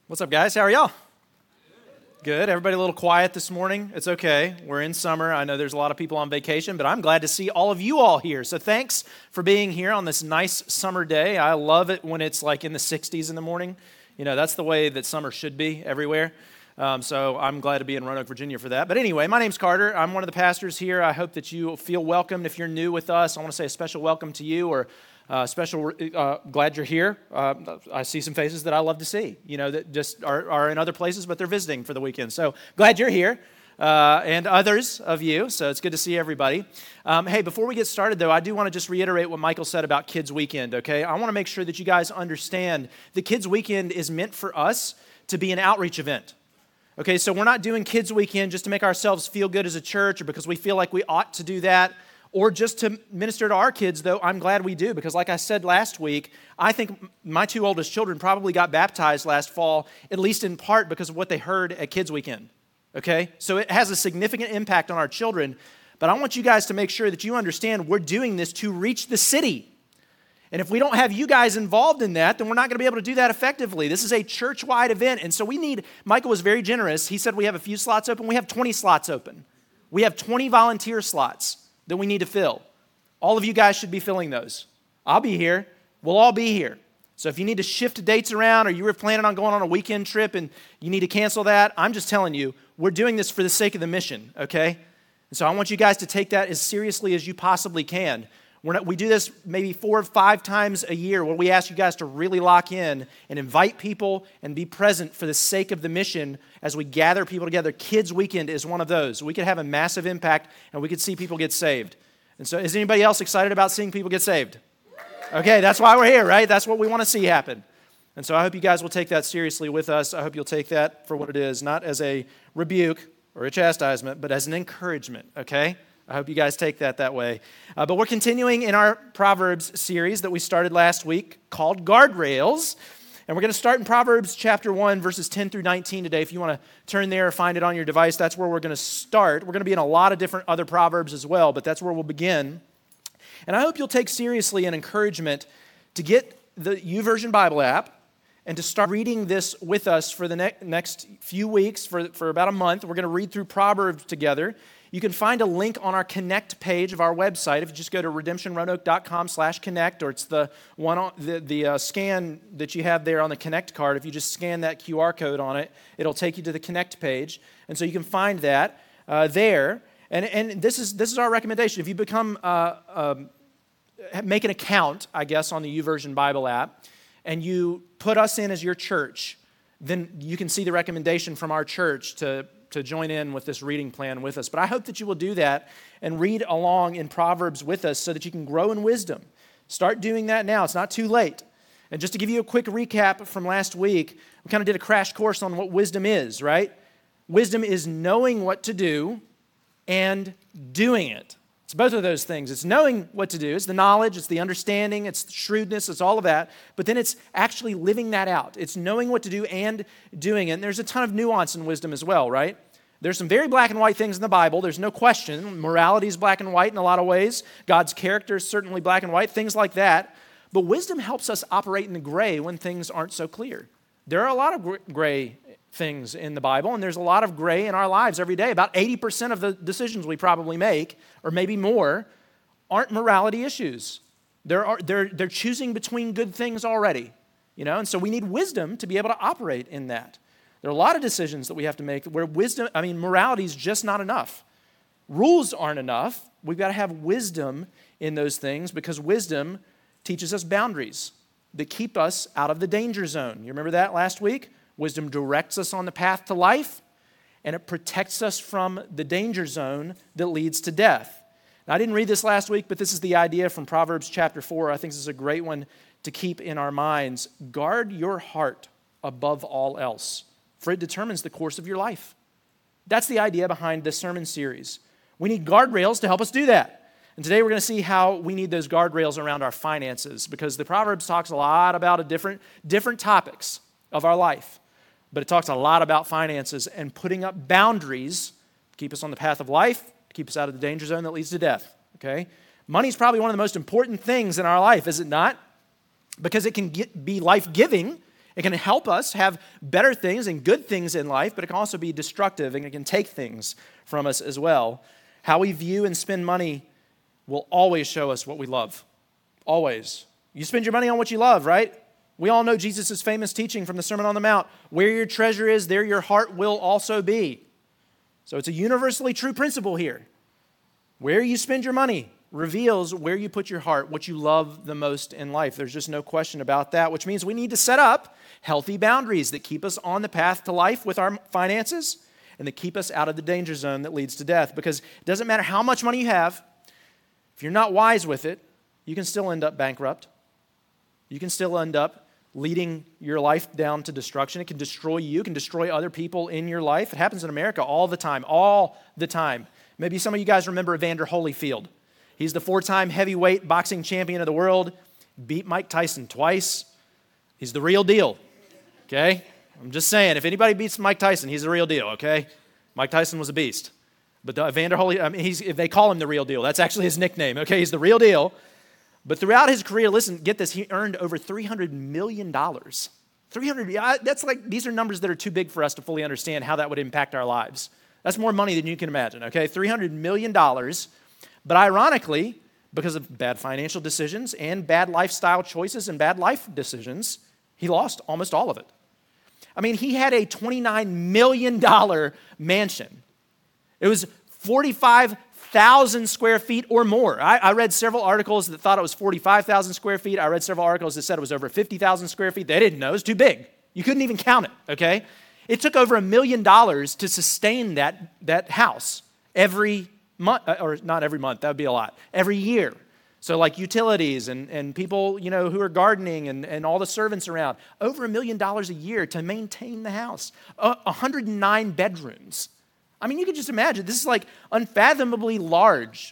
What's up, guys? How are y'all? Good. Everybody a little quiet this morning. It's okay. We're in summer. I know there's a lot of people on vacation, but I'm glad to see all of you all here. So thanks for being here on this nice summer day. I love it when it's like in the 60s in the morning. You know, that's the way that summer should be everywhere. So I'm glad to be in Roanoke, Virginia for that. But anyway, my name's Carter. I'm one of the pastors here. I hope that you feel welcomed. If you're new with us, I want to say a special welcome to you, or glad you're here. I see some faces that I love to see, you know, that just are in other places, but they're visiting for the weekend. So glad you're here, and others of you. So it's good to see everybody. Hey, before we get started, though, I do want to just reiterate what Michael said about Kids Weekend, okay? I want to make sure that you guys understand that Kids Weekend is meant for us to be an outreach event. Okay, so we're not doing Kids Weekend just to make ourselves feel good as a church or because we feel like we ought to do that, or just to minister to our kids, though I'm glad we do, because like I said last week, I think my two oldest children probably got baptized last fall, at least in part because of what they heard at Kids Weekend, okay? So it has a significant impact on our children, but I want you guys to make sure that you understand we're doing this to reach the city. And if we don't have you guys involved in that, then we're not going to be able to do that effectively. This is a church-wide event, and so Michael was very generous. He said we have a few slots open. We have 20 slots open. We have 20 volunteer slots that we need to fill. All of you guys should be filling those. I'll be here. We'll all be here. So if you need to shift dates around, or you were planning on going on a weekend trip and you need to cancel that, I'm just telling you, we're doing this for the sake of the mission, okay? And so I want you guys to take that as seriously as you possibly can. We do this maybe 4 or 5 times a year where we ask you guys to really lock in and invite people and be present for the sake of the mission as we gather people together. Kids Weekend is one of those. We could have a massive impact and we could see people get saved. And so is anybody else excited about seeing people get saved? Okay, that's why we're here, right? That's what we want to see happen. And so I hope you guys will take that seriously with us. I hope you'll take that for what it is, not as a rebuke or a chastisement, but as an encouragement, okay? I hope you guys take that way. But we're continuing in our Proverbs series that we started last week called Guardrails. And we're going to start in Proverbs chapter 1, verses 10 through 19 today. If you want to turn there or find it on your device, that's where we're going to start. We're going to be in a lot of different other Proverbs as well, but that's where we'll begin. And I hope you'll take seriously an encouragement to get the YouVersion Bible app and to start reading this with us for the next few weeks, for about a month. We're going to read through Proverbs together. You can find a link on our Connect page of our website. If you just go to redemptionroanoke.com/connect, or it's the one on the scan that you have there on the Connect card. If you just scan that QR code on it, it'll take you to the Connect page, and so you can find that there. And this is our recommendation. If you make an account, I guess, on the YouVersion Bible app, and you put us in as your church, then you can see the recommendation from our church to join in with this reading plan with us. But I hope that you will do that and read along in Proverbs with us so that you can grow in wisdom. Start doing that now. It's not too late. And just to give you a quick recap from last week, we kind of did a crash course on what wisdom is, right? Wisdom is knowing what to do and doing it. It's both of those things. It's knowing what to do. It's the knowledge, it's the understanding, it's the shrewdness, it's all of that. But then it's actually living that out. It's knowing what to do and doing it. And there's a ton of nuance in wisdom as well, right? There's some very black and white things in the Bible. There's no question. Morality is black and white in a lot of ways. God's character is certainly black and white, things like that. But wisdom helps us operate in the gray when things aren't so clear. There are a lot of gray things in the Bible, and there's a lot of gray in our lives every day. About 80% of the decisions we probably make, or maybe more, aren't morality issues. They're choosing between good things already, you know, and so we need wisdom to be able to operate in that. There are a lot of decisions that we have to make where morality is just not enough. Rules aren't enough. We've got to have wisdom in those things because wisdom teaches us boundaries that keep us out of the danger zone. You remember that last week? Wisdom directs us on the path to life, and it protects us from the danger zone that leads to death. Now, I didn't read this last week, but this is the idea from Proverbs chapter 4. I think this is a great one to keep in our minds. Guard your heart above all else, for it determines the course of your life. That's the idea behind this sermon series. We need guardrails to help us do that. And today we're going to see how we need those guardrails around our finances, because the Proverbs talks a lot about different topics of our life. But it talks a lot about finances and putting up boundaries to keep us on the path of life, to keep us out of the danger zone that leads to death, okay? Money is probably one of the most important things in our life, is it not? Because it can be life-giving It can help us have better things and good things in life, but it can also be destructive and it can take things from us as well. How we view and spend money will always show us what we love. Always. You spend your money on what you love, right? We all know Jesus' famous teaching from the Sermon on the Mount. Where your treasure is, there your heart will also be. So it's a universally true principle here. Where you spend your money reveals where you put your heart, what you love the most in life. There's just no question about that, which means we need to set up healthy boundaries that keep us on the path to life with our finances and that keep us out of the danger zone that leads to death. Because it doesn't matter how much money you have, if you're not wise with it, you can still end up bankrupt. You can still end up leading your life down to destruction. It can destroy you. It can destroy other people in your life. It happens in America all the time, all the time. Maybe some of you guys remember Evander Holyfield. He's the 4-time heavyweight boxing champion of the world, beat Mike Tyson twice. He's the real deal, okay? I'm just saying, if anybody beats Mike Tyson, he's the real deal, okay? Mike Tyson was a beast. But Evander Holyfield, they call him the real deal. That's actually his nickname, okay? He's the real deal. But throughout his career, listen, get this, he earned over $300 million. These are numbers that are too big for us to fully understand how that would impact our lives. That's more money than you can imagine, okay? $300 million. But ironically, because of bad financial decisions and bad lifestyle choices and bad life decisions, he lost almost all of it. I mean, he had a $29 million mansion. It was 45,000 square feet or more. I read several articles that thought it was 45,000 square feet. I read several articles that said it was over 50,000 square feet. They didn't know. It was too big. You couldn't even count it, okay? It took over $1 million to sustain that house every month, or not every month, that would be a lot, every year. So like utilities and people, who are gardening and all the servants around, over $1 million a year to maintain the house. 109 bedrooms. I mean, you can just imagine, this is like unfathomably large.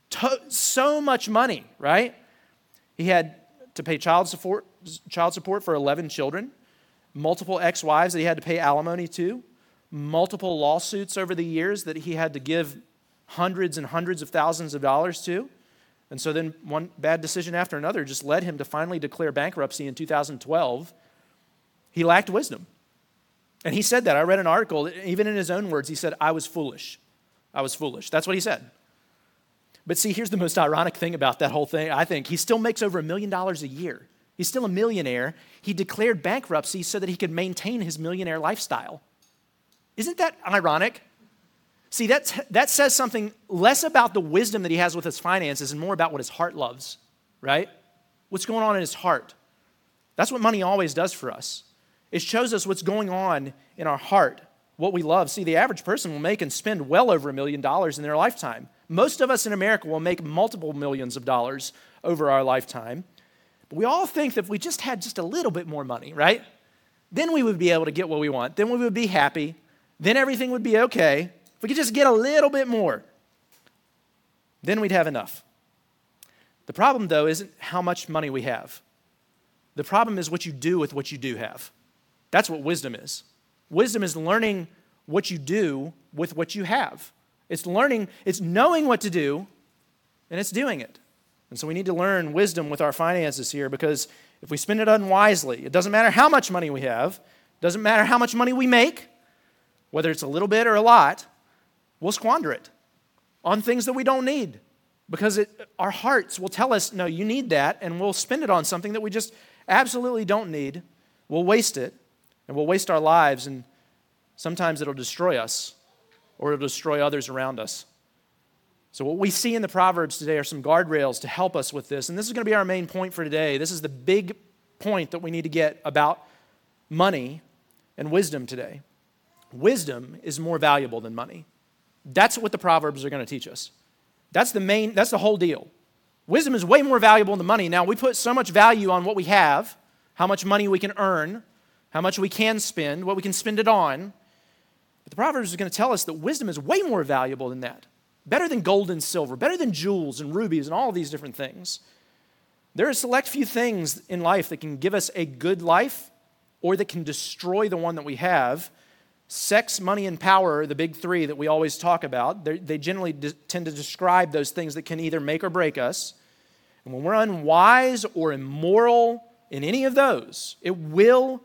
So much money, right? He had to pay child support for 11 children, multiple ex-wives that he had to pay alimony to, multiple lawsuits over the years that he had to give hundreds and hundreds of thousands of dollars to. And so then one bad decision after another just led him to finally declare bankruptcy in 2012. He lacked wisdom. And he said that. I read an article, even in his own words, he said, I was foolish. I was foolish. That's what he said. But see, here's the most ironic thing about that whole thing, I think. He still makes over $1 million a year. He's still a millionaire. He declared bankruptcy so that he could maintain his millionaire lifestyle. Isn't that ironic? See, that says something less about the wisdom that he has with his finances and more about what his heart loves, right? What's going on in his heart. That's what money always does for us. It shows us what's going on in our heart, what we love. See, the average person will make and spend well over $1 million in their lifetime. Most of us in America will make multiple millions of dollars over our lifetime. But we all think that if we just had just a little bit more money, right? Then we would be able to get what we want. Then we would be happy. Then everything would be okay. If we could just get a little bit more, then we'd have enough. The problem, though, isn't how much money we have. The problem is what you do with what you do have. That's what wisdom is. Wisdom is learning what you do with what you have. It's knowing what to do, and it's doing it. And so we need to learn wisdom with our finances here, because if we spend it unwisely, it doesn't matter how much money we have, it doesn't matter how much money we make, whether it's a little bit or a lot, we'll squander it on things that we don't need, because our hearts will tell us, no, you need that, and we'll spend it on something that we just absolutely don't need. We'll waste it, and we'll waste our lives, and sometimes it'll destroy us, or it'll destroy others around us. So what we see in the Proverbs today are some guardrails to help us with this, and this is going to be our main point for today. This is the big point that we need to get about money and wisdom today. Wisdom is more valuable than money. That's what the Proverbs are going to teach us. That's the whole deal. Wisdom is way more valuable than money. Now, we put so much value on what we have, how much money we can earn, how much we can spend, what we can spend it on. But the Proverbs are going to tell us that wisdom is way more valuable than that. Better than gold and silver, better than jewels and rubies and all of these different things. There are a select few things in life that can give us a good life or that can destroy the one that we have. Sex, money, and power are the big three that we always talk about. They generally tend to describe those things that can either make or break us. And when we're unwise or immoral in any of those, it will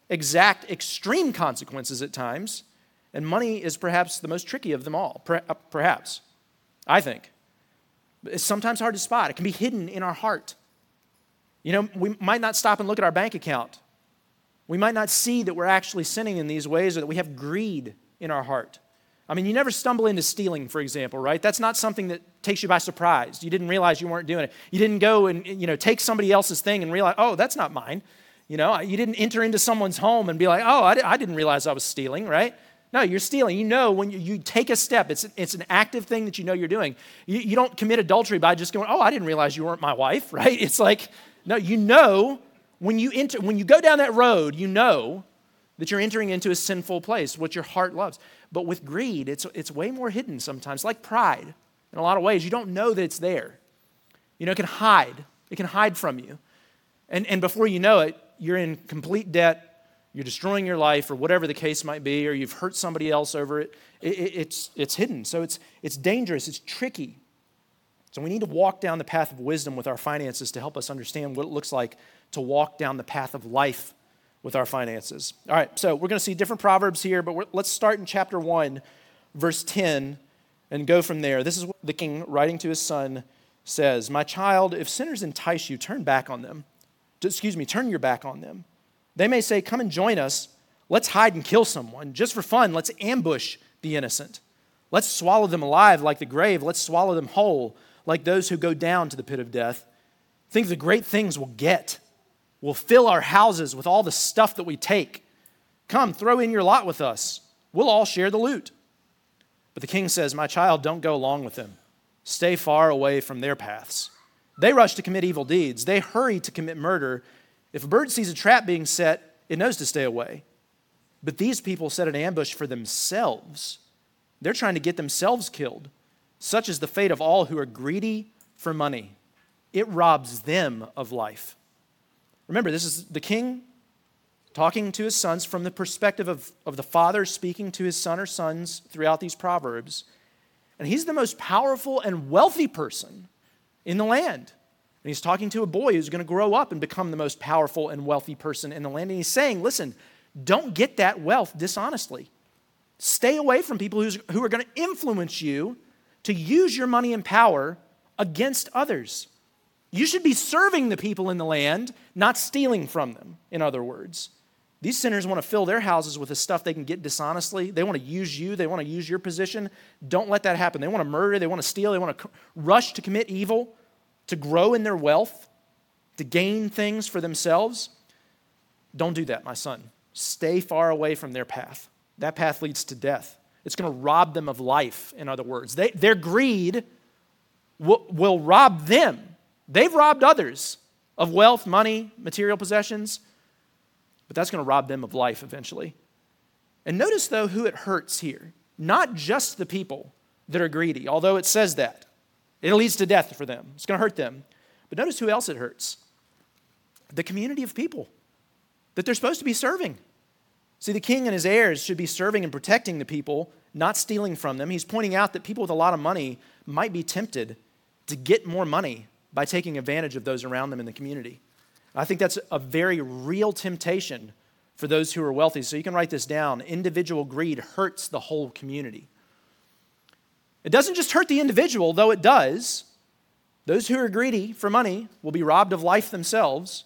exact extreme consequences at times, and money is perhaps the most tricky of them all, perhaps, I think. It's sometimes hard to spot. It can be hidden in our heart. You know, we might not stop and look at our bank account. We might not see that we're actually sinning in these ways or that we have greed in our heart. I mean, you never stumble into stealing, for example, right? That's not something that takes you by surprise. You didn't realize you weren't doing it. You didn't go and, take somebody else's thing and realize, oh, that's not mine. You didn't enter into someone's home and be like, oh, I didn't realize I was stealing, right? No, you're stealing. You know when you take a step, it's an active thing that you know you're doing. You don't commit adultery by just going, oh, I didn't realize you weren't my wife, right? It's like, no, when you go down that road, you know that you're entering into a sinful place, what your heart loves. But with greed, it's way more hidden sometimes, like pride. In a lot of ways, you don't know that it's there. It can hide. It can hide from you. And before you know it, you're in complete debt. You're destroying your life or whatever the case might be, or you've hurt somebody else over it. It's hidden. So it's dangerous. It's tricky. So we need to walk down the path of wisdom with our finances to help us understand what it looks like to walk down the path of life with our finances. All right, so we're going to see different proverbs here, but let's start in chapter 1, verse 10, and go from there. This is what the king, writing to his son, says, "My child, if sinners entice you, turn your back on them. They may say, 'Come and join us. Let's hide and kill someone. Just for fun, let's ambush the innocent. Let's swallow them alive like the grave. Let's swallow them whole like those who go down to the pit of death. Think of the great things we'll get. We'll fill our houses with all the stuff that we take. Come, throw in your lot with us. We'll all share the loot.' But the king says, 'My child, don't go along with them. Stay far away from their paths. They rush to commit evil deeds. They hurry to commit murder. If a bird sees a trap being set, it knows to stay away. But these people set an ambush for themselves. They're trying to get themselves killed. Such is the fate of all who are greedy for money. It robs them of life.'" Remember, this is the king talking to his sons from the perspective of the father speaking to his son or sons throughout these proverbs. And he's the most powerful and wealthy person in the land. And he's talking to a boy who's going to grow up and become the most powerful and wealthy person in the land. And he's saying, listen, don't get that wealth dishonestly. Stay away from people who are going to influence you to use your money and power against others. You should be serving the people in the land, not stealing from them, in other words. These sinners want to fill their houses with the stuff they can get dishonestly. They want to use you. They want to use your position. Don't let that happen. They want to murder. They want to steal. They want to rush to commit evil, to grow in their wealth, to gain things for themselves. Don't do that, my son. Stay far away from their path. That path leads to death. It's going to rob them of life, in other words. Their greed will rob them. They've robbed others of wealth, money, material possessions, but that's going to rob them of life eventually. And notice, though, who it hurts here. Not just the people that are greedy, although it says that. It leads to death for them. It's going to hurt them. But notice who else it hurts. The community of people that they're supposed to be serving. See, the king and his heirs should be serving and protecting the people, not stealing from them. He's pointing out that people with a lot of money might be tempted to get more money by taking advantage of those around them in the community. I think that's a very real temptation for those who are wealthy. So you can write this down. Individual greed hurts the whole community. It doesn't just hurt the individual, though it does. Those who are greedy for money will be robbed of life themselves.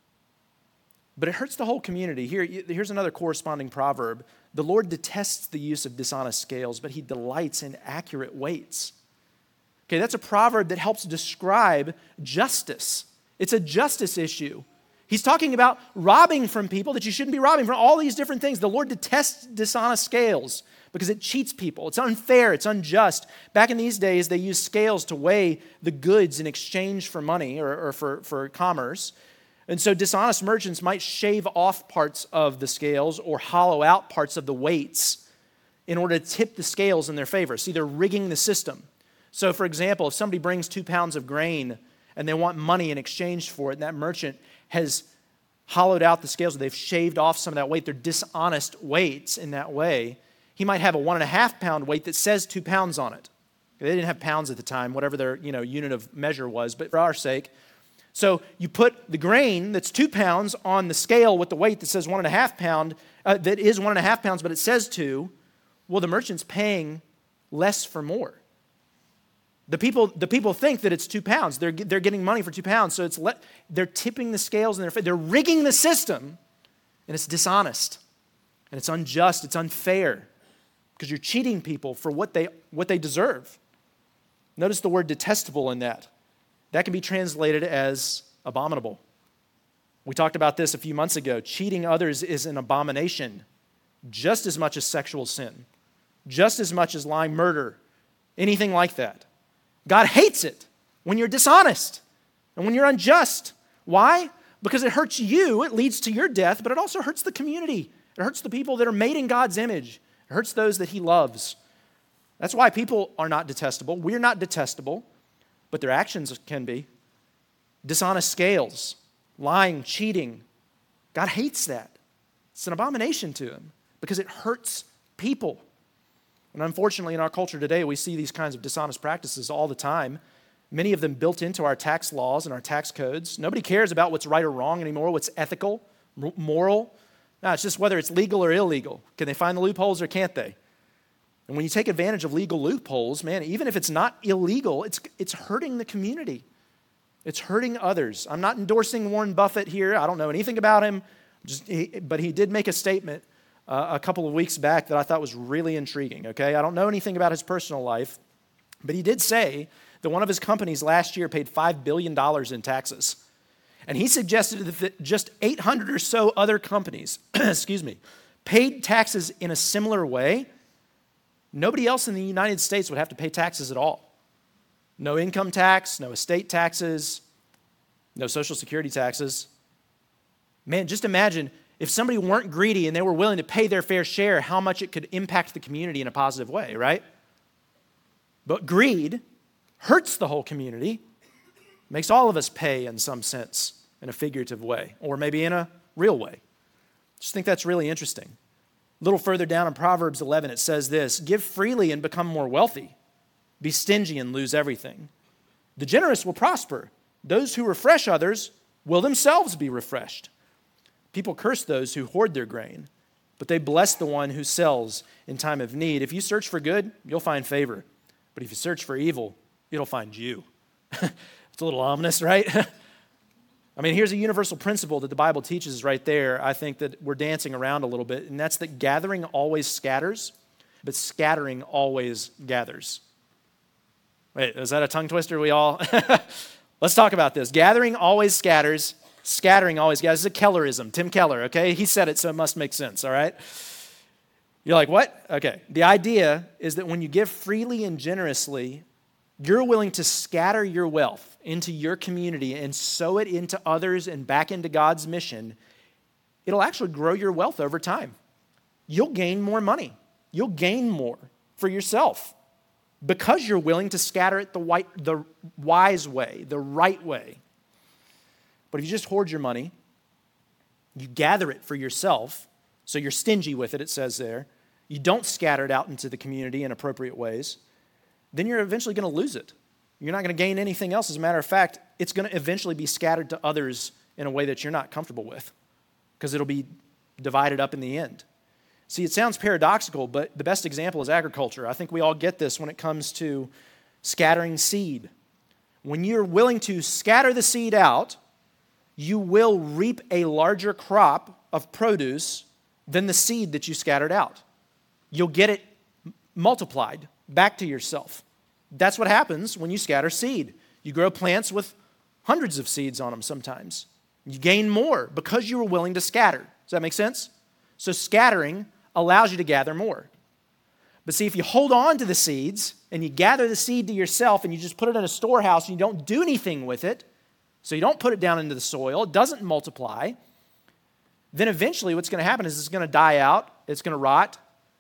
But it hurts the whole community. Here's another corresponding proverb. The Lord detests the use of dishonest scales, but he delights in accurate weights. Okay, that's a proverb that helps describe justice. It's a justice issue. He's talking about robbing from people that you shouldn't be robbing from, all these different things. The Lord detests dishonest scales because it cheats people. It's unfair. It's unjust. Back in these days, they used scales to weigh the goods in exchange for money or for commerce. And so dishonest merchants might shave off parts of the scales or hollow out parts of the weights in order to tip the scales in their favor. See, they're rigging the system. So, for example, if somebody brings 2 pounds of grain and they want money in exchange for it, and that merchant has hollowed out the scales, or they've shaved off some of that weight, they're dishonest weights in that way, he might have a 1.5 pound weight that says 2 pounds on it. They didn't have pounds at the time, whatever their unit of measure was, but for our sake, So you put the grain that's 2 pounds on the scale with the weight that says 1.5 pound, that is 1.5 pounds, but it says 2. Well, the merchant's paying less for more. The people think that it's 2 pounds. They're getting money for 2 pounds, so they're tipping the scales and they're rigging the system, and it's dishonest, and it's unjust, it's unfair, because you're cheating people for what they deserve. Notice the word detestable in that. That can be translated as abominable. We talked about this a few months ago. Cheating others is an abomination, just as much as sexual sin, just as much as lying, murder, anything like that. God hates it when you're dishonest and when you're unjust. Why? Because it hurts you, it leads to your death, but it also hurts the community. It hurts the people that are made in God's image. It hurts those that He loves. That's why people are not detestable. We're not detestable, but their actions can be. Dishonest scales, lying, cheating. God hates that. It's an abomination to Him because it hurts people. And unfortunately, in our culture today, we see these kinds of dishonest practices all the time. Many of them built into our tax laws and our tax codes. Nobody cares about what's right or wrong anymore, what's ethical, moral. No, it's just whether it's legal or illegal. Can they find the loopholes or can't they? And when you take advantage of legal loopholes, man, even if it's not illegal, it's hurting the community. It's hurting others. I'm not endorsing Warren Buffett here. I don't know anything about him, but he did make a statement a couple of weeks back that I thought was really intriguing, okay? I don't know anything about his personal life, but he did say that one of his companies last year paid $5 billion in taxes. And he suggested that just 800 or so other companies, paid taxes in a similar way. Nobody else in the United States would have to pay taxes at all. No income tax, no estate taxes, no Social Security taxes. Man, just imagine if somebody weren't greedy and they were willing to pay their fair share, how much it could impact the community in a positive way, right? But greed hurts the whole community, makes all of us pay in some sense, in a figurative way, or maybe in a real way. Just think that's really interesting. A little further down in Proverbs 11, it says this: give freely and become more wealthy. Be stingy and lose everything. The generous will prosper. Those who refresh others will themselves be refreshed. People curse those who hoard their grain, but they bless the one who sells in time of need. If you search for good, you'll find favor. But if you search for evil, it'll find you. It's a little ominous, right? I mean, here's a universal principle that the Bible teaches right there. I think that we're dancing around a little bit, and that's that gathering always scatters, but scattering always gathers. Wait, is that a tongue twister? Let's talk about this. Gathering always scatters, scattering always gathers. This is a Kellerism, Tim Keller, okay? He said it, so it must make sense, all right? You're like, what? Okay. The idea is that when you give freely and generously, you're willing to scatter your wealth into your community and sow it into others and back into God's mission. It'll actually grow your wealth over time. You'll gain more money. You'll gain more for yourself because you're willing to scatter it the wise way, the right way. But if you just hoard your money, you gather it for yourself, so you're stingy with it, it says there, you don't scatter it out into the community in appropriate ways, then you're eventually going to lose it. You're not going to gain anything else. As a matter of fact, it's going to eventually be scattered to others in a way that you're not comfortable with because it'll be divided up in the end. See, it sounds paradoxical, but the best example is agriculture. I think we all get this when it comes to scattering seed. When you're willing to scatter the seed out, you will reap a larger crop of produce than the seed that you scattered out. You'll get it multiplied back to yourself. That's what happens when you scatter seed. You grow plants with hundreds of seeds on them sometimes. You gain more because you were willing to scatter. Does that make sense? So scattering allows you to gather more. But see, if you hold on to the seeds and you gather the seed to yourself and you just put it in a storehouse and you don't do anything with it, so you don't put it down into the soil, it doesn't multiply, then eventually what's going to happen is it's going to die out, it's going to rot,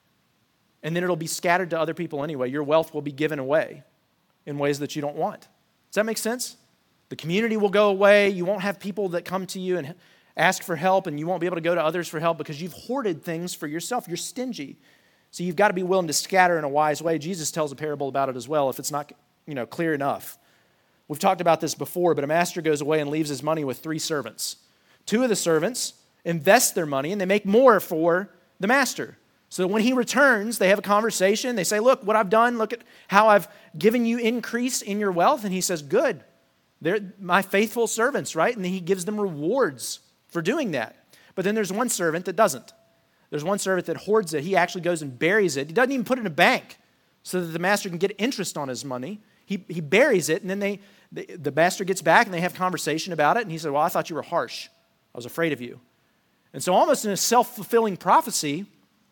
and then it'll be scattered to other people anyway. Your wealth will be given away in ways that you don't want. Does that make sense? The community will go away. You won't have people that come to you and ask for help, and you won't be able to go to others for help because you've hoarded things for yourself. You're stingy. So you've got to be willing to scatter in a wise way. Jesus tells a parable about it as well if it's not, clear enough. We've talked about this before, but a master goes away and leaves his money with 3 servants. 2 of the servants invest their money and they make more for the master. So when he returns, they have a conversation. They say, look, what I've done, look at how I've given you increase in your wealth. And he says, good, they're my faithful servants, right? And then he gives them rewards for doing that. But then there's one servant that doesn't. There's one servant that hoards it. He actually goes and buries it. He doesn't even put it in a bank so that the master can get interest on his money. He buries it, and then the master gets back, and they have conversation about it. And he said, well, I thought you were harsh. I was afraid of you. And so almost in a self-fulfilling prophecy,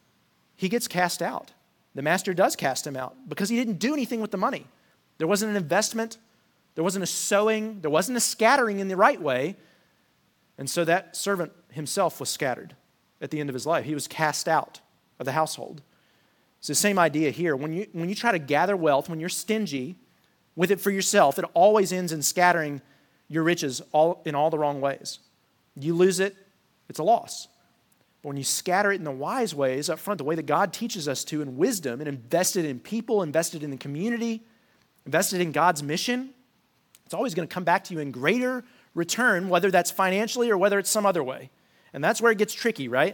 he gets cast out. The master does cast him out because he didn't do anything with the money. There wasn't an investment. There wasn't a sowing. There wasn't a scattering in the right way. And so that servant himself was scattered at the end of his life. He was cast out of the household. It's the same idea here. When you try to gather wealth, when you're stingy with it for yourself, it always ends in scattering your riches in all the wrong ways. You lose it, it's a loss. But when you scatter it in the wise ways up front, the way that God teaches us to in wisdom, and invested in people, invested in the community, invested in God's mission, it's always going to come back to you in greater return, whether that's financially or whether it's some other way. And that's where it gets tricky, right?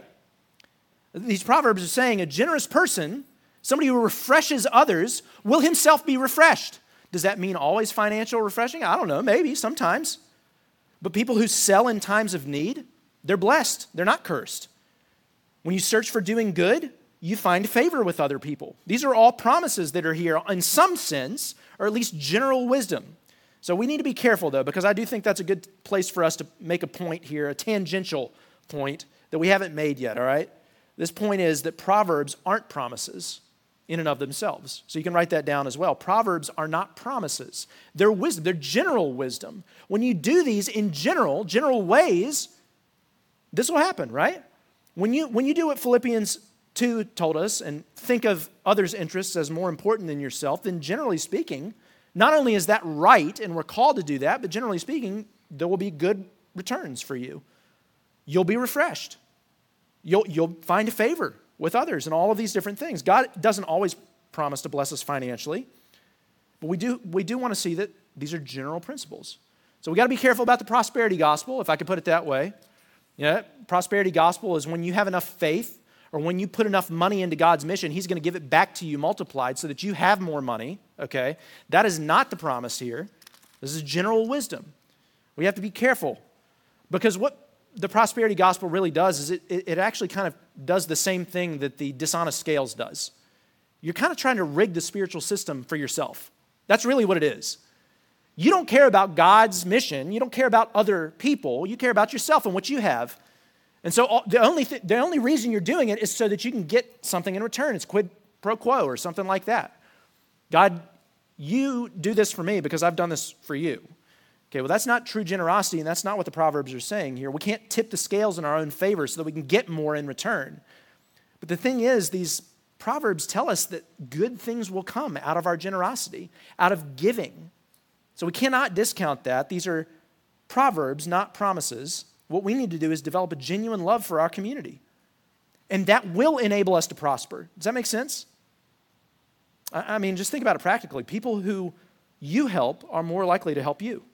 These proverbs are saying a generous person, somebody who refreshes others, will himself be refreshed. Does that mean always financial refreshing? I don't know, maybe, sometimes. But people who sell in times of need, they're blessed. They're not cursed. When you search for doing good, you find favor with other people. These are all promises that are here in some sense, or at least general wisdom. So we need to be careful, though, because I do think that's a good place for us to make a point here, a tangential point that we haven't made yet, all right? This point is that Proverbs aren't promises in and of themselves. So you can write that down as well. Proverbs are not promises. They're wisdom. They're general wisdom. When you do these in general ways, this will happen, right? When you do what Philippians 2 told us and think of others' interests as more important than yourself, then generally speaking, not only is that right, and we're called to do that, but generally speaking, there will be good returns for you. You'll be refreshed. You'll find favor with others and all of these different things. God doesn't always promise to bless us financially, but we do want to see that these are general principles. So we got to be careful about the prosperity gospel, if I could put it that way. Yeah, prosperity gospel is when you have enough faith or when you put enough money into God's mission, he's going to give it back to you multiplied so that you have more money, okay? That is not the promise here. This is general wisdom. We have to be careful because what the prosperity gospel really does is it actually kind of does the same thing that the dishonest scales does. You're kind of trying to rig the spiritual system for yourself. That's really what it is. You don't care about God's mission. You don't care about other people. You care about yourself and what you have. And so the only reason you're doing it is so that you can get something in return. It's quid pro quo or something like that. God, you do this for me because I've done this for you. Okay, well, that's not true generosity, and that's not what the Proverbs are saying here. We can't tip the scales in our own favor so that we can get more in return. But the thing is, these Proverbs tell us that good things will come out of our generosity, out of giving. So we cannot discount that. These are proverbs, not promises. What we need to do is develop a genuine love for our community. And that will enable us to prosper. Does that make sense? I mean, just think about it practically. People who you help are more likely to help you.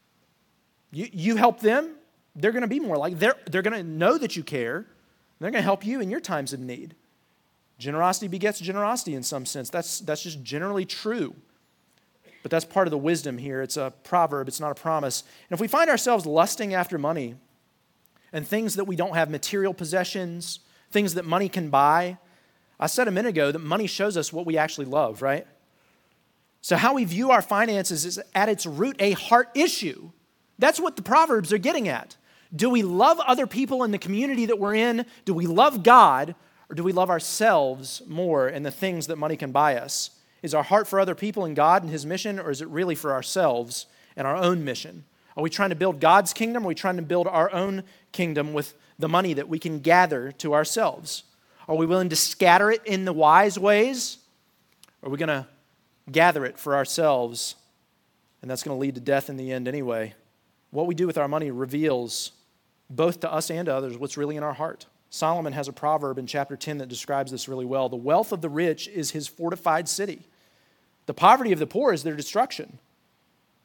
You help them, they're going to be more like, they're going to know that you care. And they're going to help you in your times of need. Generosity begets generosity in some sense. That's just generally true. But that's part of the wisdom here. It's a proverb. It's not a promise. And if we find ourselves lusting after money and things that we don't have, material possessions, things that money can buy, I said a minute ago that money shows us what we actually love, right? So how we view our finances is at its root a heart issue. That's what the Proverbs are getting at. Do we love other people in the community that we're in? Do we love God? Or do we love ourselves more and the things that money can buy us? Is our heart for other people and God and his mission, or is it really for ourselves and our own mission? Are we trying to build God's kingdom, or are we trying to build our own kingdom with the money that we can gather to ourselves? Are we willing to scatter it in the wise ways, or are we going to gather it for ourselves, and that's going to lead to death in the end anyway? What we do with our money reveals both to us and to others what's really in our heart. Solomon has a proverb in chapter 10 that describes this really well. The wealth of the rich is his fortified city. The poverty of the poor is their destruction.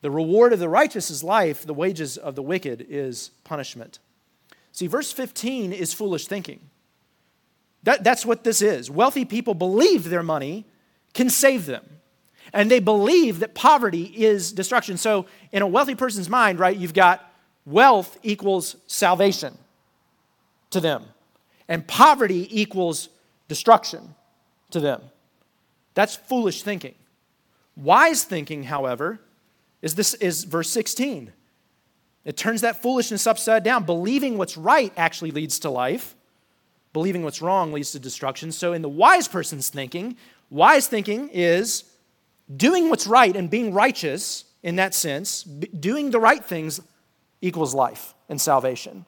The reward of the righteous is life. The wages of the wicked is punishment. See, verse 15 is foolish thinking. That's what this is. Wealthy people believe their money can save them. And they believe that poverty is destruction. So in a wealthy person's mind, right, you've got wealth equals salvation to them. And poverty equals destruction to them. That's foolish thinking. Wise thinking, however, is verse 16. It turns that foolishness upside down. Believing what's right actually leads to life. Believing what's wrong leads to destruction. So in the wise person's thinking, wise thinking is doing what's right and being righteous in that sense. Doing the right things equals life and salvation.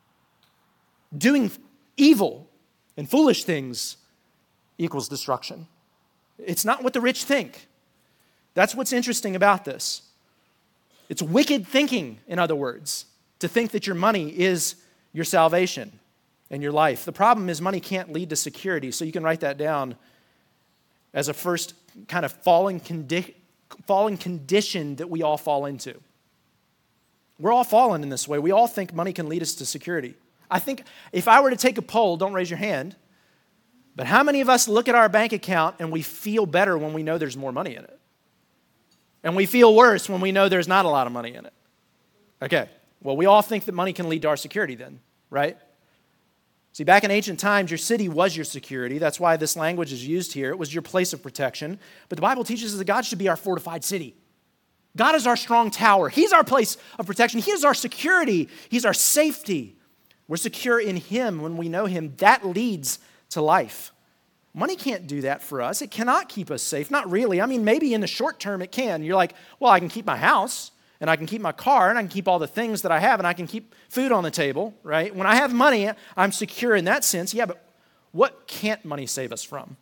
Doing evil and foolish things equals destruction. It's not what the rich think. That's what's interesting about this. It's wicked thinking, in other words, to think that your money is your salvation and your life. The problem is money can't lead to security, so you can write that down as a first kind of fallen condition that we all fall into. We're all fallen in this way. We all think money can lead us to security. I think if I were to take a poll, don't raise your hand, but how many of us look at our bank account and we feel better when we know there's more money in it? And we feel worse when we know there's not a lot of money in it. Okay, well, we all think that money can lead to our security then, right? See, back in ancient times, your city was your security. That's why this language is used here. It was your place of protection. But the Bible teaches us that God should be our fortified city. God is our strong tower. He's our place of protection. He is our security. He's our safety. We're secure in Him when we know Him. That leads to life. Money can't do that for us. It cannot keep us safe. Not really. I mean, maybe in the short term it can. You're like, well, I can keep my house, and I can keep my car, and I can keep all the things that I have, and I can keep food on the table, right? When I have money, I'm secure in that sense. Yeah, but what can't money save us from?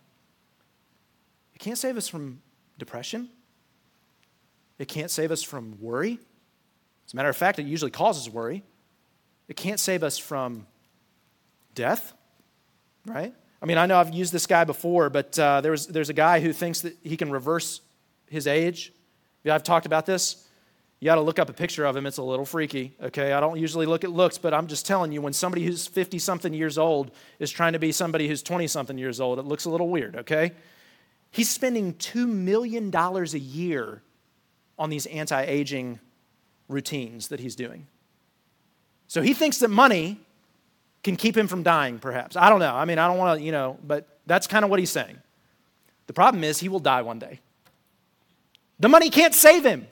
It can't save us from depression. It can't save us from worry. As a matter of fact, it usually causes worry. It can't save us from death, right? I mean, I know I've used this guy before, but there's a guy who thinks that he can reverse his age. Yeah, I've talked about this. You got to look up a picture of him. It's a little freaky, okay? I don't usually look at looks, but I'm just telling you, when somebody who's 50-something years old is trying to be somebody who's 20-something years old, it looks a little weird, okay? He's spending $2 million a year on these anti-aging routines that he's doing. So he thinks that money can keep him from dying, perhaps. I don't know. I mean, I don't want to, but that's kind of what he's saying. The problem is he will die one day. The money can't save him.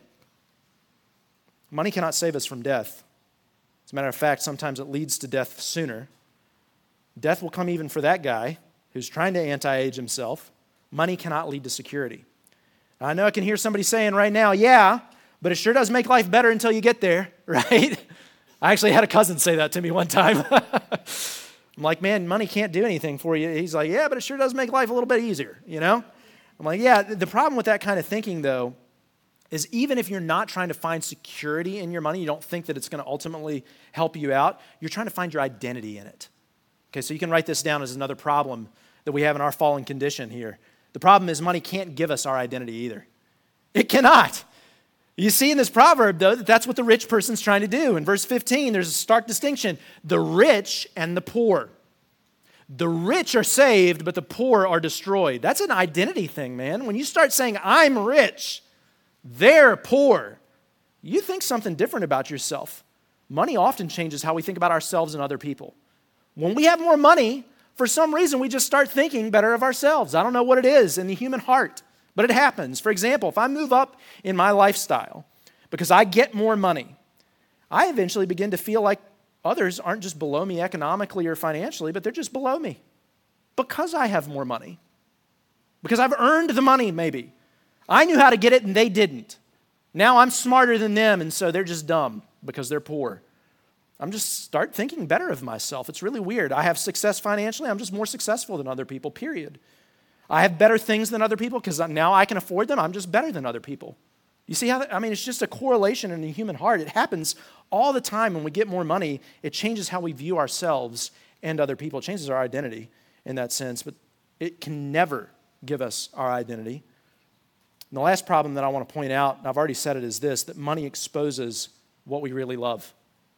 Money cannot save us from death. As a matter of fact, sometimes it leads to death sooner. Death will come even for that guy who's trying to anti-age himself. Money cannot lead to security. Now, I know I can hear somebody saying right now, yeah, but it sure does make life better until you get there, right? I actually had a cousin say that to me one time. I'm like, man, money can't do anything for you. He's like, yeah, but it sure does make life a little bit easier, I'm like, yeah, the problem with that kind of thinking, though, is even if you're not trying to find security in your money, you don't think that it's going to ultimately help you out, you're trying to find your identity in it. Okay, so you can write this down as another problem that we have in our fallen condition here. The problem is money can't give us our identity either. It cannot. You see in this proverb, though, that that's what the rich person's trying to do. In verse 15, there's a stark distinction. The rich and the poor. The rich are saved, but the poor are destroyed. That's an identity thing, man. When you start saying, I'm rich, they're poor, you think something different about yourself. Money often changes how we think about ourselves and other people. When we have more money, for some reason, we just start thinking better of ourselves. I don't know what it is in the human heart. But it happens. For example, if I move up in my lifestyle because I get more money, I eventually begin to feel like others aren't just below me economically or financially, but they're just below me because I have more money. Because I've earned the money, maybe. I knew how to get it and they didn't. Now I'm smarter than them, and so they're just dumb because they're poor. I'm just start thinking better of myself. It's really weird. I have success financially. I'm just more successful than other people, period. I have better things than other people because now I can afford them. I'm just better than other people. You see how it's just a correlation in the human heart. It happens all the time when we get more money. It changes how we view ourselves and other people. It changes our identity in that sense, but it can never give us our identity. And the last problem that I want to point out, and I've already said it, is this, that money exposes what we really love.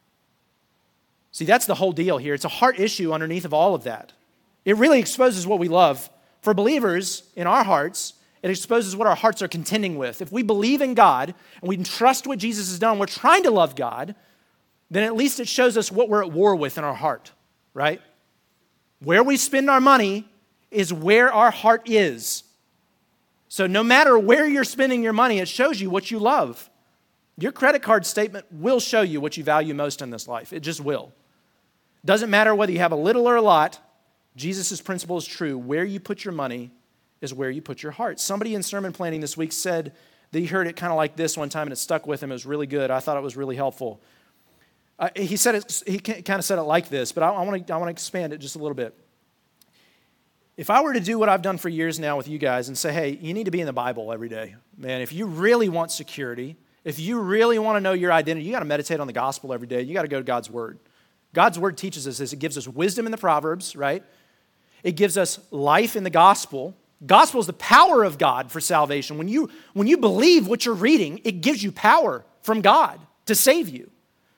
See, that's the whole deal here. It's a heart issue underneath of all of that. It really exposes what we love. For believers, in our hearts, it exposes what our hearts are contending with. If we believe in God and we trust what Jesus has done, we're trying to love God, then at least it shows us what we're at war with in our heart, right? Where we spend our money is where our heart is. So no matter where you're spending your money, it shows you what you love. Your credit card statement will show you what you value most in this life. It just will. Doesn't matter whether you have a little or a lot, Jesus' principle is true. Where you put your money is where you put your heart. Somebody in sermon planning this week said that he heard it kind of like this one time and it stuck with him. It was really good. I thought it was really helpful. He kind of said it like this, but I want to expand it just a little bit. If I were to do what I've done for years now with you guys and say, hey, you need to be in the Bible every day. Man, if you really want security, if you really want to know your identity, you got to meditate on the gospel every day. You got to go to God's word. God's word teaches us this. It gives us wisdom in the Proverbs, right? It gives us life in the gospel. Gospel is the power of God for salvation. When you believe what you're reading, it gives you power from God to save you.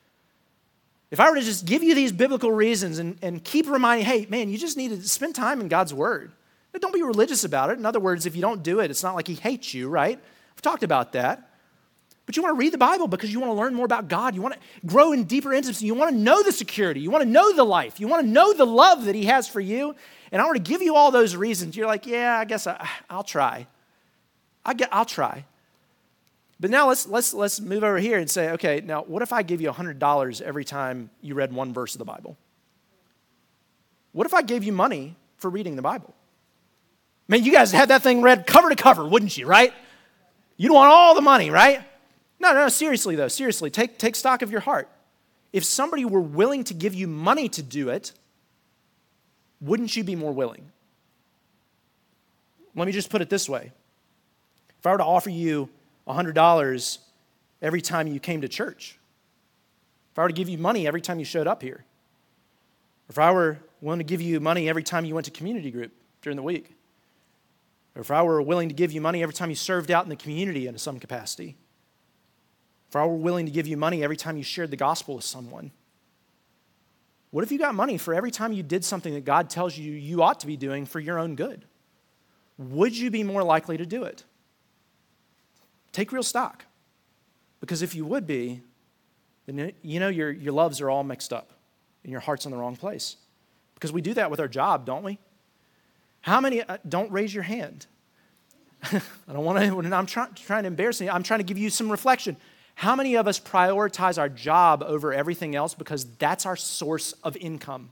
If I were to just give you these biblical reasons and keep reminding, hey, man, you just need to spend time in God's word. But don't be religious about it. In other words, if you don't do it, it's not like he hates you, right? I've talked about that. But you want to read the Bible because you want to learn more about God. You want to grow in deeper intimacy. You want to know the security. You want to know the life. You want to know the love that he has for you. And I want to give you all those reasons. You're like, yeah, I guess I'll try. I'll try. But now let's move over here and say, okay, now what if I give you $100 every time you read one verse of the Bible? What if I gave you money for reading the Bible? Man, you guys had that thing read cover to cover, wouldn't you, right? You'd want all the money, right? No, seriously though, seriously, take stock of your heart. If somebody were willing to give you money to do it, wouldn't you be more willing? Let me just put it this way. If I were to offer you $100 every time you came to church, if I were to give you money every time you showed up here, if I were willing to give you money every time you went to community group during the week, or if I were willing to give you money every time you served out in the community in some capacity, if I were willing to give you money every time you shared the gospel with someone, what if you got money for every time you did something that God tells you you ought to be doing for your own good? Would you be more likely to do it? Take real stock. Because if you would be, then you know your loves are all mixed up and your heart's in the wrong place. Because we do that with our job, don't we? How many, don't raise your hand. I don't want to, when I'm trying to embarrass you, I'm trying to give you some reflection. How many of us prioritize our job over everything else because that's our source of income?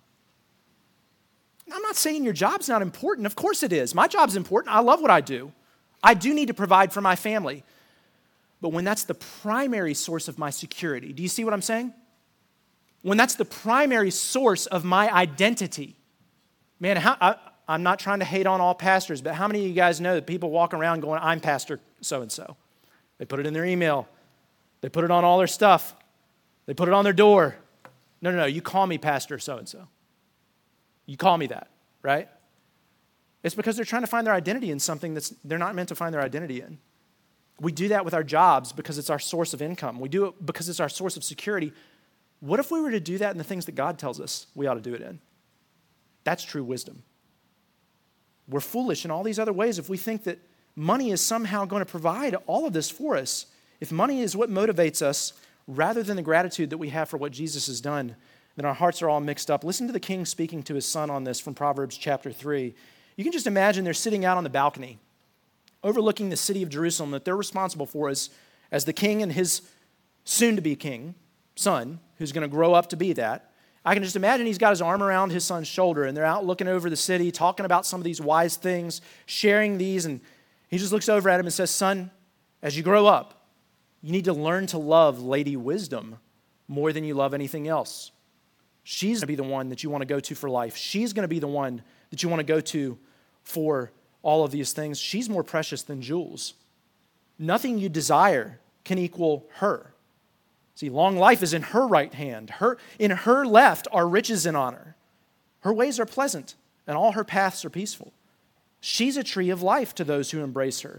I'm not saying your job's not important. Of course it is. My job's important. I love what I do. I do need to provide for my family. But when that's the primary source of my security, do you see what I'm saying? When that's the primary source of my identity, man, I'm not trying to hate on all pastors, but how many of you guys know that people walk around going, I'm Pastor so-and-so? They put it in their email. They put it on all their stuff. They put it on their door. No, you call me Pastor so-and-so. You call me that, right? It's because they're trying to find their identity in something they're not meant to find their identity in. We do that with our jobs because it's our source of income. We do it because it's our source of security. What if we were to do that in the things that God tells us we ought to do it in? That's true wisdom. We're foolish in all these other ways if we think that money is somehow going to provide all of this for us. If money is what motivates us rather than the gratitude that we have for what Jesus has done, then our hearts are all mixed up. Listen to the king speaking to his son on this from Proverbs chapter 3. You can just imagine they're sitting out on the balcony overlooking the city of Jerusalem that they're responsible for as the king and his soon-to-be king, son, who's going to grow up to be that. I can just imagine he's got his arm around his son's shoulder, and they're out looking over the city, talking about some of these wise things, sharing these, and he just looks over at him and says, son, as you grow up, you need to learn to love Lady Wisdom more than you love anything else. She's going to be the one that you want to go to for life. She's going to be the one that you want to go to for all of these things. She's more precious than jewels. Nothing you desire can equal her. See, long life is in her right hand. In her left are riches and honor. Her ways are pleasant, and all her paths are peaceful. She's a tree of life to those who embrace her.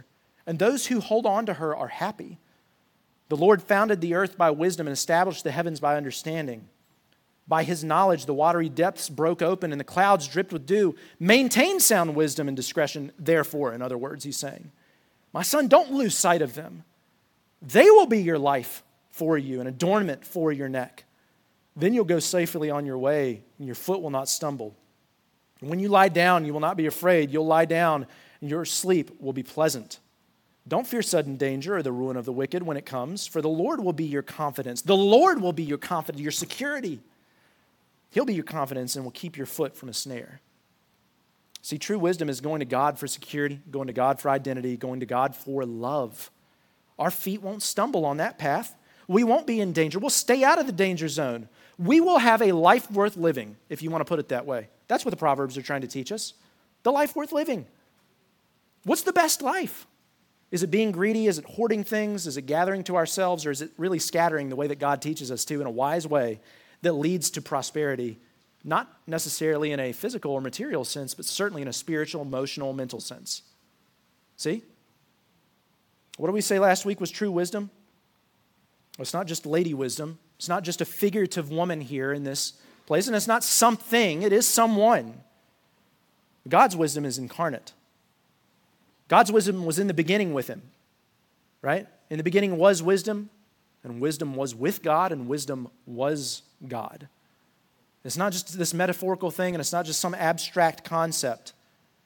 and those who hold on to her are happy. The Lord founded the earth by wisdom and established the heavens by understanding. By his knowledge, the watery depths broke open and the clouds dripped with dew. Maintain sound wisdom and discretion, therefore, in other words, he's saying. My son, don't lose sight of them. They will be your life for you, an adornment for your neck. Then you'll go safely on your way, and your foot will not stumble. And when you lie down, you will not be afraid. You'll lie down, and your sleep will be pleasant. Don't fear sudden danger or the ruin of the wicked when it comes, for the Lord will be your confidence. The Lord will be your confidence, your security. He'll be your confidence and will keep your foot from a snare. See, true wisdom is going to God for security, going to God for identity, going to God for love. Our feet won't stumble on that path. We won't be in danger. We'll stay out of the danger zone. We will have a life worth living, if you want to put it that way. That's what the Proverbs are trying to teach us. The life worth living. What's the best life? Is it being greedy? Is it hoarding things? Is it gathering to ourselves? Or is it really scattering the way that God teaches us to in a wise way that leads to prosperity, not necessarily in a physical or material sense, but certainly in a spiritual, emotional, mental sense? See? What did we say last week was true wisdom? Well, it's not just lady wisdom. It's not just a figurative woman here in this place, and it's not something. It is someone. God's wisdom is incarnate. God's wisdom was in the beginning with him, right? In the beginning was wisdom, and wisdom was with God, and wisdom was God. It's not just this metaphorical thing, and it's not just some abstract concept.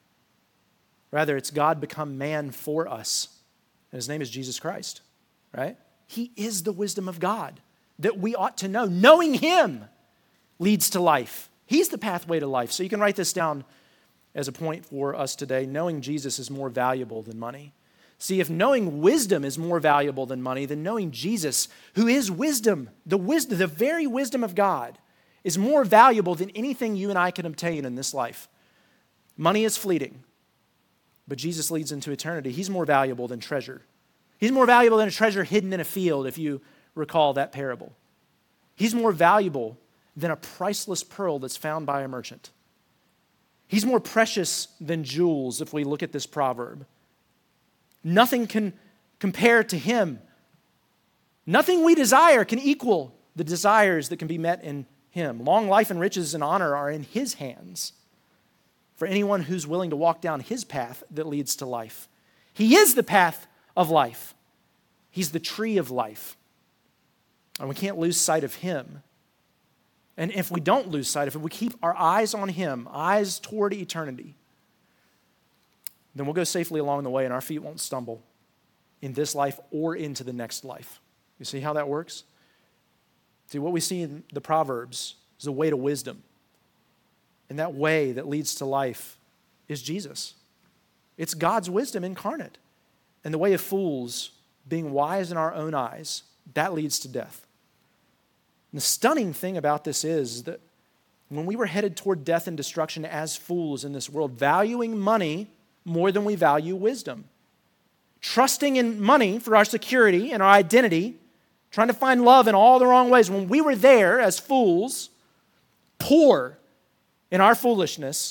Rather, it's God become man for us, and his name is Jesus Christ, right? He is the wisdom of God that we ought to know. Knowing him leads to life. He's the pathway to life. So you can write this down as a point for us today. Knowing Jesus is more valuable than money. See, if knowing wisdom is more valuable than money, then knowing Jesus, who is wisdom, the very wisdom of God, is more valuable than anything you and I can obtain in this life. Money is fleeting, but Jesus leads into eternity. He's more valuable than treasure. He's more valuable than a treasure hidden in a field, if you recall that parable. He's more valuable than a priceless pearl that's found by a merchant. He's more precious than jewels, if we look at this proverb. Nothing can compare to him. Nothing we desire can equal the desires that can be met in him. Long life and riches and honor are in his hands for anyone who's willing to walk down his path that leads to life. He is the path of life. He's the tree of life. And we can't lose sight of him. And if we don't lose sight of him, we keep our eyes on him, eyes toward eternity, then we'll go safely along the way and our feet won't stumble in this life or into the next life. You see how that works? See, what we see in the Proverbs is a way to wisdom. And that way that leads to life is Jesus. It's God's wisdom incarnate. And the way of fools, being wise in our own eyes, that leads to death. And the stunning thing about this is that when we were headed toward death and destruction as fools in this world, valuing money more than we value wisdom, trusting in money for our security and our identity, trying to find love in all the wrong ways, when we were there as fools, poor in our foolishness,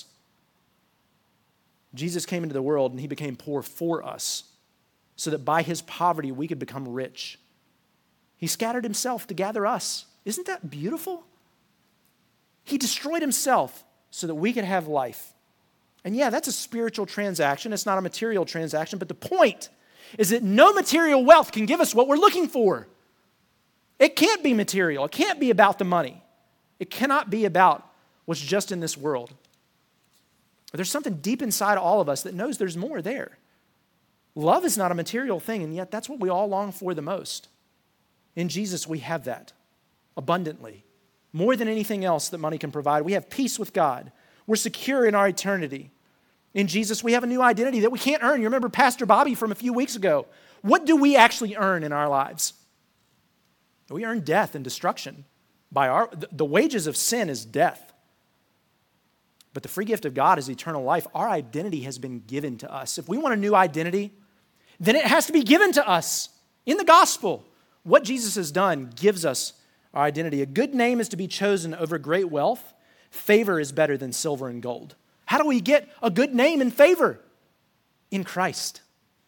Jesus came into the world and he became poor for us so that by his poverty we could become rich. He scattered himself to gather us. Isn't that beautiful? He destroyed himself so that we could have life. And yeah, that's a spiritual transaction. It's not a material transaction, but the point is that no material wealth can give us what we're looking for. It can't be material. It can't be about the money. It cannot be about what's just in this world. There's something deep inside all of us that knows there's more there. Love is not a material thing, and yet that's what we all long for the most. In Jesus, we have that abundantly. More than anything else that money can provide. We have peace with God. We're secure in our eternity. In Jesus, we have a new identity that we can't earn. You remember Pastor Bobby from a few weeks ago. What do we actually earn in our lives? We earn death and destruction. The wages of sin is death. But the free gift of God is eternal life. Our identity has been given to us. If we want a new identity, then it has to be given to us in the gospel. What Jesus has done gives us our identity. A good name is to be chosen over great wealth. Favor is better than silver and gold. How do we get a good name and favor? In Christ.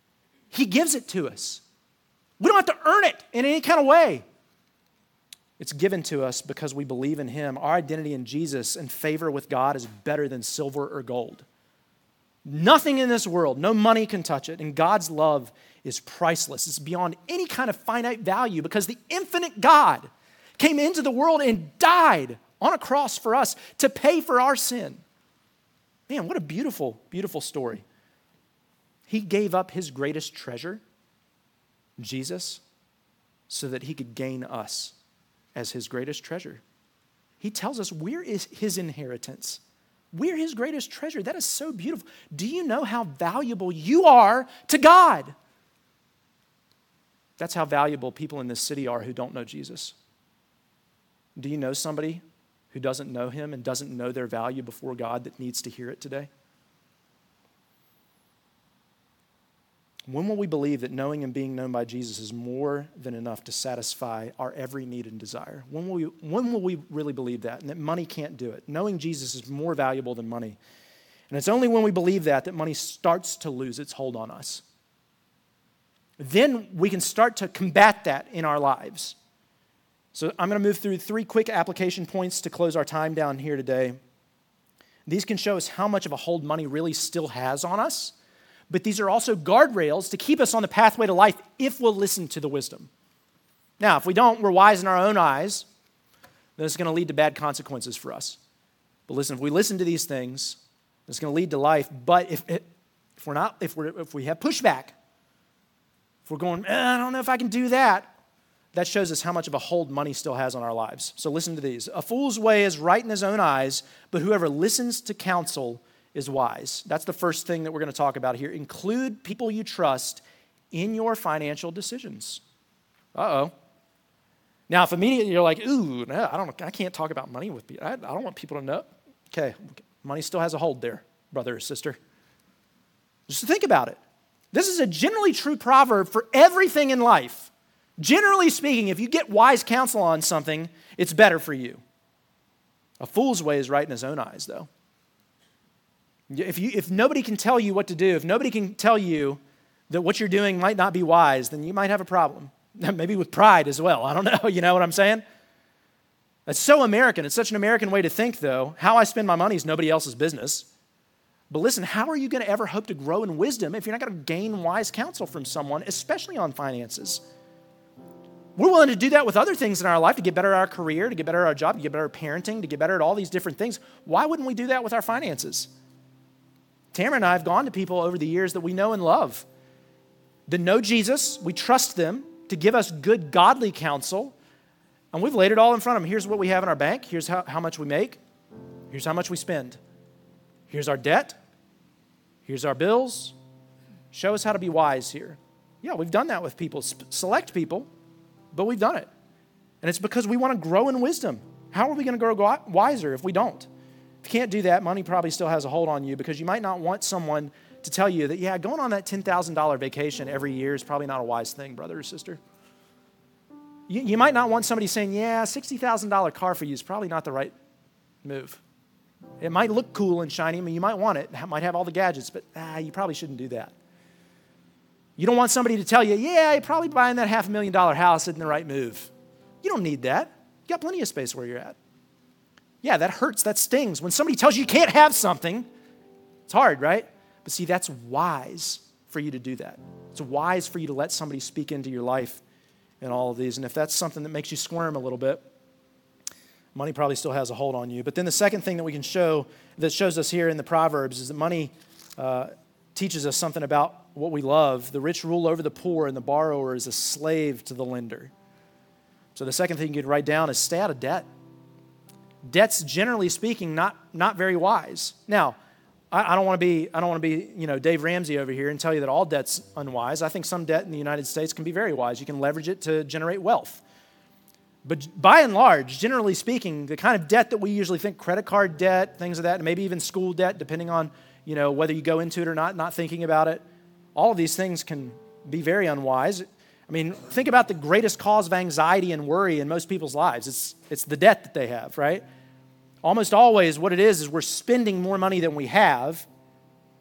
He gives it to us. We don't have to earn it in any kind of way. It's given to us because we believe in Him. Our identity in Jesus and favor with God is better than silver or gold. Nothing in this world, no money can touch it, and God's love is priceless. It's beyond any kind of finite value because the infinite God came into the world and died on a cross for us to pay for our sin. Man, what a beautiful, beautiful story. He gave up His greatest treasure, Jesus, so that He could gain us as His greatest treasure. He tells us we're His inheritance. We're His greatest treasure. That is so beautiful. Do you know how valuable you are to God? That's how valuable people in this city are who don't know Jesus. Do you know somebody who doesn't know Him and doesn't know their value before God that needs to hear it today? When will we believe that knowing and being known by Jesus is more than enough to satisfy our every need and desire? When will we really believe that, and that money can't do it? Knowing Jesus is more valuable than money. And it's only when we believe that money starts to lose its hold on us. Then we can start to combat that in our lives. So I'm going to move through 3 quick application points to close our time down here today. These can show us how much of a hold money really still has on us, but these are also guardrails to keep us on the pathway to life if we'll listen to the wisdom. Now, if we don't, we're wise in our own eyes, then it's going to lead to bad consequences for us. But listen, if we listen to these things, it's going to lead to life. But if we have pushback, if we're going, I don't know if I can do that, that shows us how much of a hold money still has on our lives. So listen to these. A fool's way is right in his own eyes, but whoever listens to counsel is wise. That's the first thing that we're going to talk about here. Include people you trust in your financial decisions. Uh-oh. Now, if immediately you're like, ooh, no, I can't talk about money with people. I don't want people to know. Okay, money still has a hold there, brother or sister. Just think about it. This is a generally true proverb for everything in life. Generally speaking, if you get wise counsel on something, it's better for you. A fool's way is right in his own eyes, though. If nobody can tell you what to do, if nobody can tell you that what you're doing might not be wise, then you might have a problem. Maybe with pride as well. I don't know. You know what I'm saying? That's so American. It's such an American way to think, though. How I spend my money is nobody else's business. But listen, how are you going to ever hope to grow in wisdom if you're not going to gain wise counsel from someone, especially on finances? We're willing to do that with other things in our life to get better at our career, to get better at our job, to get better at parenting, to get better at all these different things. Why wouldn't we do that with our finances? Tamara and I have gone to people over the years that we know and love, that know Jesus. We trust them to give us good, godly counsel, and we've laid it all in front of them. Here's what we have in our bank. Here's how much we make. Here's how much we spend. Here's our debt. Here's our bills. Show us how to be wise here. Yeah, we've done that with people, select people, but we've done it. And it's because we want to grow in wisdom. How are we going to grow wiser if we don't? If you can't do that, money probably still has a hold on you because you might not want someone to tell you that, yeah, going on that $10,000 vacation every year is probably not a wise thing, brother or sister. You might not want somebody saying, yeah, $60,000 car for you is probably not the right move. It might look cool and shiny. I mean, you might want it. It might have all the gadgets, but you probably shouldn't do that. You don't want somebody to tell you, yeah, probably buying that $500,000 house isn't the right move. You don't need that. You got plenty of space where you're at. Yeah, that hurts. That stings. When somebody tells you you can't have something, it's hard, right? But see, that's wise for you to do that. It's wise for you to let somebody speak into your life in all of these. And if that's something that makes you squirm a little bit, money probably still has a hold on you. But then the second thing that we can show, that shows us here in the Proverbs, is that money teaches us something about what we love. The rich rule over the poor, and the borrower is a slave to the lender. So the second thing you could write down is stay out of debt. Debt's, generally speaking, not very wise. Now, I don't want to be Dave Ramsey over here and tell you that all debt's unwise. I think some debt in the United States can be very wise. You can leverage it to generate wealth. But by and large, generally speaking, the kind of debt that we usually think, credit card debt, things of that, maybe even school debt, depending on whether you go into it or not thinking about it, all of these things can be very unwise. I mean, think about the greatest cause of anxiety and worry in most people's lives. It's the debt that they have, right? Almost always what it is we're spending more money than we have,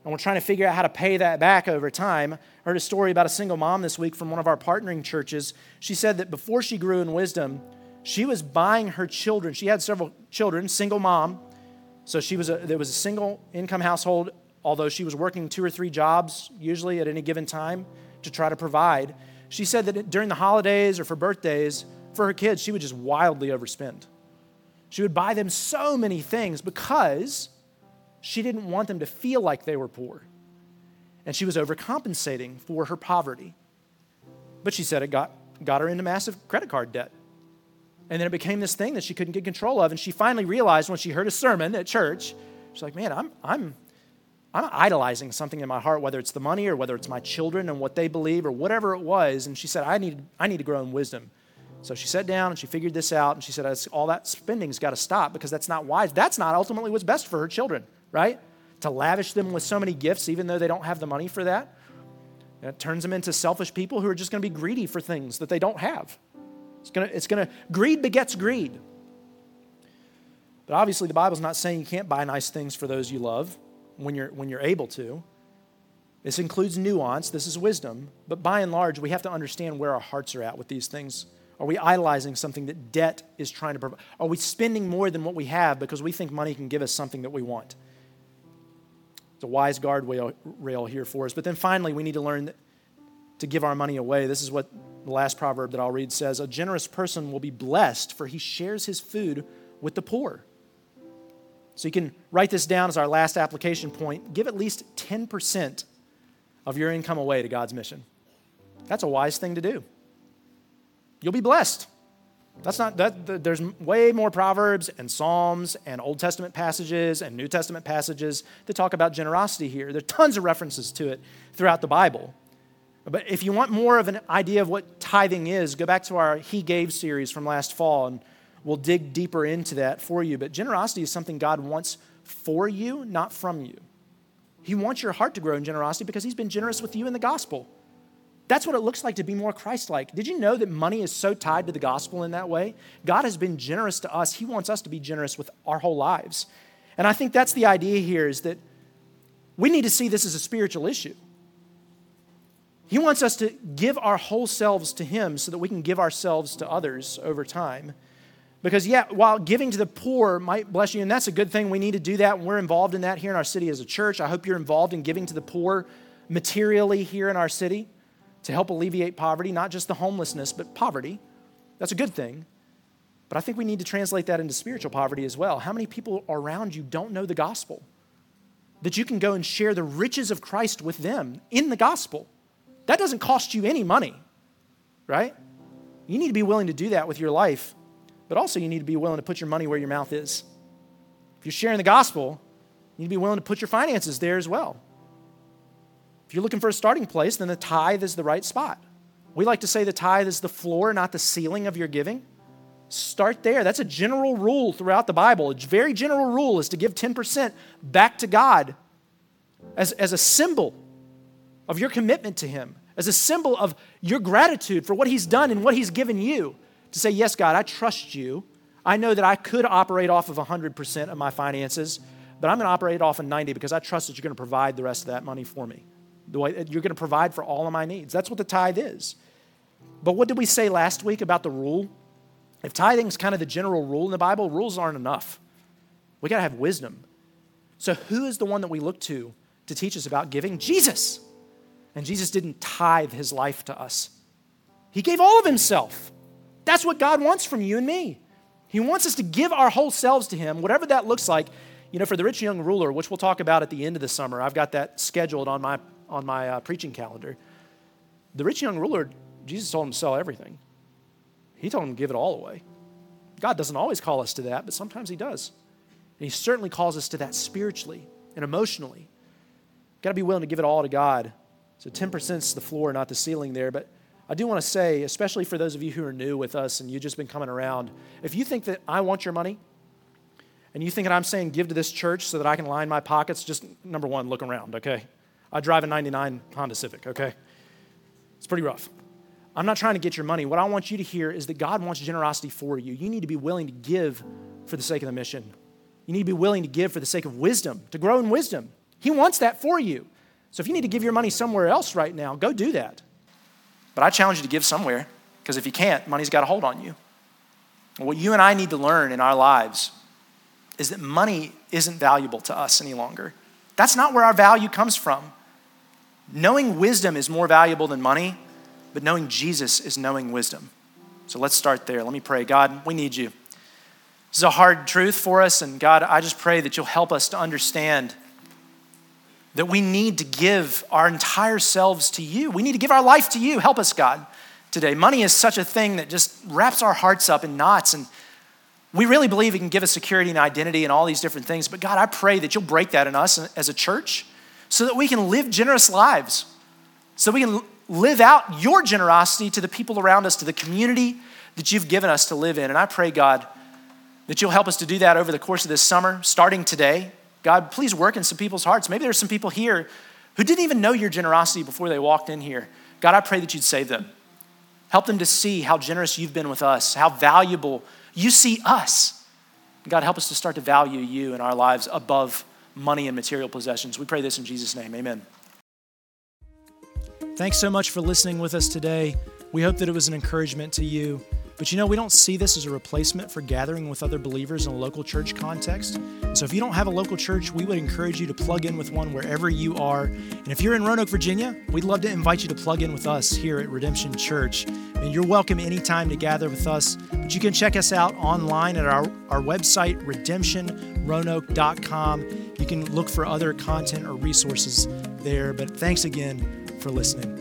and we're trying to figure out how to pay that back over time. I heard a story about a single mom this week from one of our partnering churches. She said that before she grew in wisdom, she was buying her children. She had several children, single mom. So there was a single income household, although she was working 2 or 3 jobs usually at any given time to try to provide. She said that during the holidays or for birthdays, for her kids, she would just wildly overspend. She would buy them so many things because she didn't want them to feel like they were poor. And she was overcompensating for her poverty. But she said it got her into massive credit card debt. And then it became this thing that she couldn't get control of. And she finally realized when she heard a sermon at church, she's like, man, I'm idolizing something in my heart, whether it's the money or whether it's my children and what they believe or whatever it was. And she said, I need to grow in wisdom. So she sat down and she figured this out. And she said, all that spending's got to stop because that's not wise. That's not ultimately what's best for her children, right? To lavish them with so many gifts, even though they don't have the money for that. And it turns them into selfish people who are just going to be greedy for things that they don't have. Greed begets greed. But obviously the Bible's not saying you can't buy nice things for those you love when you're able to. This includes nuance. This is wisdom. But by and large, we have to understand where our hearts are at with these things. Are we idolizing something that debt is trying to provide? Are we spending more than what we have because we think money can give us something that we want? It's a wise guardrail here for us. But then finally, we need to learn to give our money away. This is what the last proverb that I'll read says, a generous person will be blessed, for he shares his food with the poor. So you can write this down as our last application point. Give at least 10% of your income away to God's mission. That's a wise thing to do. You'll be blessed. There's way more Proverbs and Psalms and Old Testament passages and New Testament passages that talk about generosity here. There are tons of references to it throughout the Bible. But if you want more of an idea of what tithing is, go back to our He Gave series from last fall, and we'll dig deeper into that for you. But generosity is something God wants for you, not from you. He wants your heart to grow in generosity because he's been generous with you in the gospel. That's what it looks like to be more Christ-like. Did you know that money is so tied to the gospel in that way? God has been generous to us. He wants us to be generous with our whole lives. And I think that's the idea here, is that we need to see this as a spiritual issue. He wants us to give our whole selves to him so that we can give ourselves to others over time. Because, while giving to the poor might bless you, and that's a good thing, we need to do that, and we're involved in that here in our city as a church. I hope you're involved in giving to the poor materially here in our city to help alleviate poverty, not just the homelessness, but poverty. That's a good thing. But I think we need to translate that into spiritual poverty as well. How many people around you don't know the gospel? That you can go and share the riches of Christ with them in the gospel. That doesn't cost you any money, right? You need to be willing to do that with your life, but also you need to be willing to put your money where your mouth is. If you're sharing the gospel, you need to be willing to put your finances there as well. If you're looking for a starting place, then the tithe is the right spot. We like to say the tithe is the floor, not the ceiling of your giving. Start there. That's a general rule throughout the Bible. A very general rule is to give 10% back to God as a symbol of your commitment to him, as a symbol of your gratitude for what he's done and what he's given you. To say, yes, God, I trust you. I know that I could operate off of 100% of my finances, but I'm going to operate off of 90 because I trust that you're going to provide the rest of that money for me. The way you're going to provide for all of my needs. That's what the tithe is. But what did we say last week about the rule? If tithing is kind of the general rule in the Bible, rules aren't enough. We got to have wisdom. So who is the one that we look to teach us about giving? Jesus. And Jesus didn't tithe his life to us. He gave all of himself. That's what God wants from you and me. He wants us to give our whole selves to him, whatever that looks like. You know, for the rich young ruler, which we'll talk about at the end of the summer, I've got that scheduled on my preaching calendar. The rich young ruler, Jesus told him to sell everything. He told him to give it all away. God doesn't always call us to that, but sometimes he does. And he certainly calls us to that spiritually and emotionally. Got to be willing to give it all to God. So 10% is the floor, not the ceiling there. But I do want to say, especially for those of you who are new with us and you've just been coming around, if you think that I want your money, and you think that I'm saying give to this church so that I can line my pockets, just number one, look around, okay? I drive a 99 Honda Civic, okay? It's pretty rough. I'm not trying to get your money. What I want you to hear is that God wants generosity for you. You need to be willing to give for the sake of the mission. You need to be willing to give for the sake of wisdom, to grow in wisdom. He wants that for you. So if you need to give your money somewhere else right now, go do that. But I challenge you to give somewhere, because if you can't, money's got a hold on you. And what you and I need to learn in our lives is that money isn't valuable to us any longer. That's not where our value comes from. Knowing wisdom is more valuable than money, but knowing Jesus is knowing wisdom. So let's start there. Let me pray. God, we need you. This is a hard truth for us, and God, I just pray that you'll help us to understand that we need to give our entire selves to you. We need to give our life to you. Help us, God, today. Money is such a thing that just wraps our hearts up in knots, and we really believe it can give us security and identity and all these different things. But God, I pray that you'll break that in us as a church so that we can live generous lives, so we can live out your generosity to the people around us, to the community that you've given us to live in. And I pray, God, that you'll help us to do that over the course of this summer, starting today. God, please work in some people's hearts. Maybe there's some people here who didn't even know your generosity before they walked in here. God, I pray that you'd save them. Help them to see how generous you've been with us, how valuable you see us. God, help us to start to value you in our lives above money and material possessions. We pray this in Jesus' name, amen. Thanks so much for listening with us today. We hope that it was an encouragement to you. But we don't see this as a replacement for gathering with other believers in a local church context. So if you don't have a local church, we would encourage you to plug in with one wherever you are. And if you're in Roanoke, Virginia, we'd love to invite you to plug in with us here at Redemption Church. And you're welcome anytime to gather with us. But you can check us out online at our website, redemptionroanoke.com. You can look for other content or resources there. But thanks again for listening.